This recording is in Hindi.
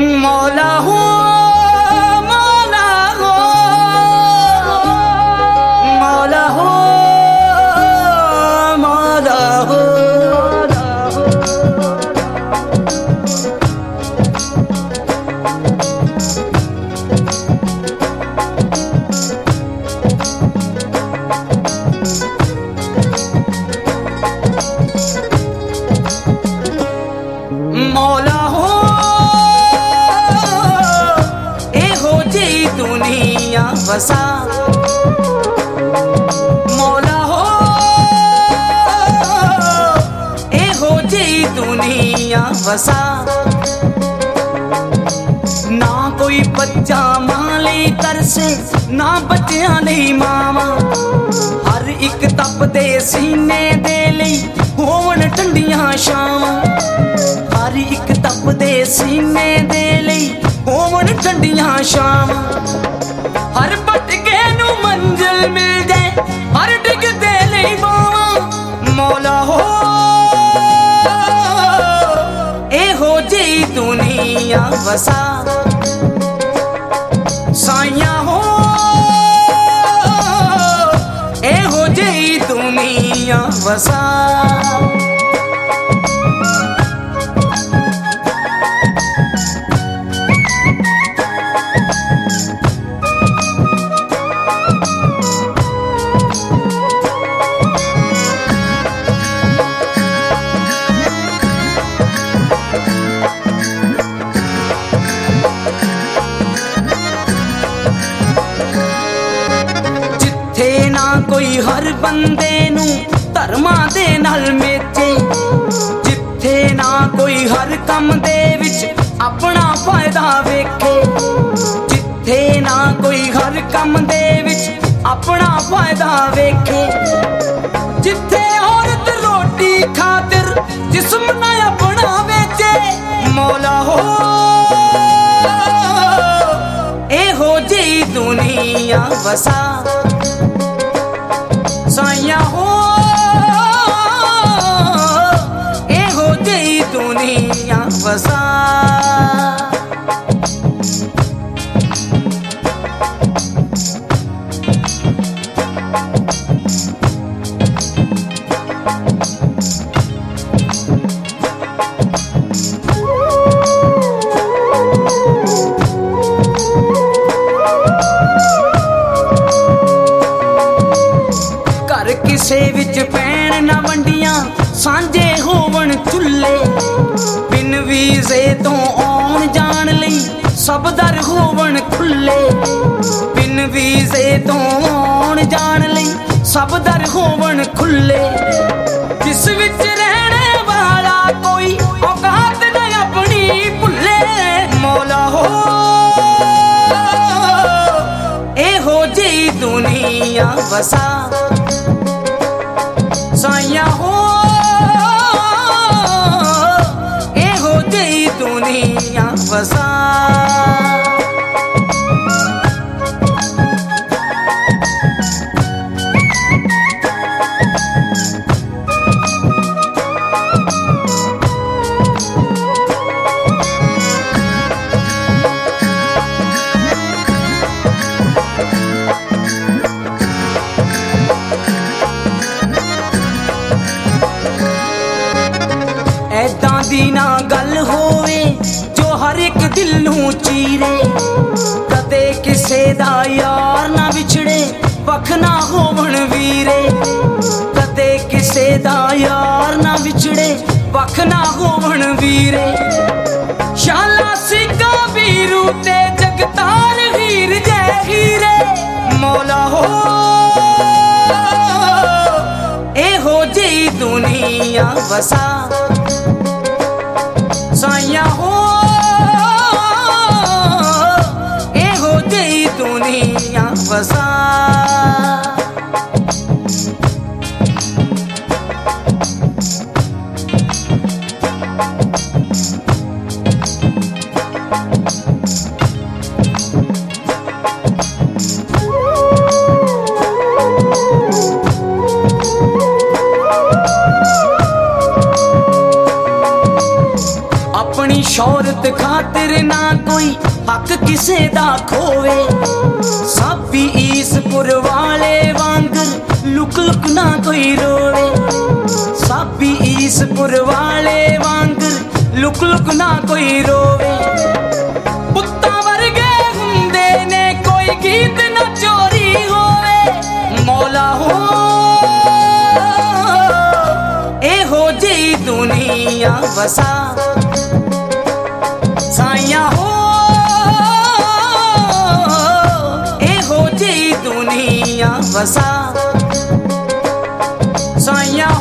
मौला हो मौला हो मौला हो मौला हो। मौला हो एहो जी दुनिया वसा, मौला हो एहो जी दुनिया वसा। ना कोई बच्चा मां लई तरसे ना बच्चियां लई मावा, हर एक तपदे सीने दे लई होवन ठंडियां छावां, हर एक तपदे सीने दे लई होवन ठंडियां छावां। हर भटके नू मंजिल मिल जाए हर डिगदे लई बावां। मौला हो एहो जी दुनिया वसा, साइया हो एहो जी दुनिया वसा। ना कोई हर बंदे नू धर्मां दे नाल मेचे, जिथे ना कोई हर कम दे विच अपना फायदा वेखे, जिथे ना कोई हर कम दे विच अपना फायदा वेखे, जिथे औरत रोटी खातिर जिस्म ना अपना वेचे। मौला हो एहो जी दुनिया वसा, साइया हो एहो जी दुनिया वसा। किसे विच पैण ना वंडियां सांझे होवन चुल्ले, बिन वीज़े तो आउण जाण लई सब दर होवन खुले, बिन वीज़े तो आउण जाण लई सब दर होवन खुले। जिस विच रहने वाला कोई औकात न अपनी भुले। मौला हो एहो जी दुनिया वसा, साइया हो एहो जी दुनिया वसा। ऐदां दी ना गल होवे जो हर एक दिल नू चीरे, कदे किसे दा यार ना विछड़े वख ना होवन वीरे, कदे किसे दा यार ना विछड़े वख ना होवन वीरे। शाला सिक्का वीरू ते जगतार हीर जय हीरे। मौला हो एहो जी दुनिया वसा, साइया हो एहो जी दुनिया वसा। शौहरत मौत खातिर ना कोई हक किसे दा खोवे साबी ईसपुर वाले वांगर लुक लुक ना कोई रोवे साबी ईसपुर वाले वांगर लुक लुक ना कोई रोवे पुत्ता वर्गे हुंदे ने कोई गीत ना चोरी होवे मौला हो एहो जी दुनिया वसा साया हो एहो जी दुनिया वसा साया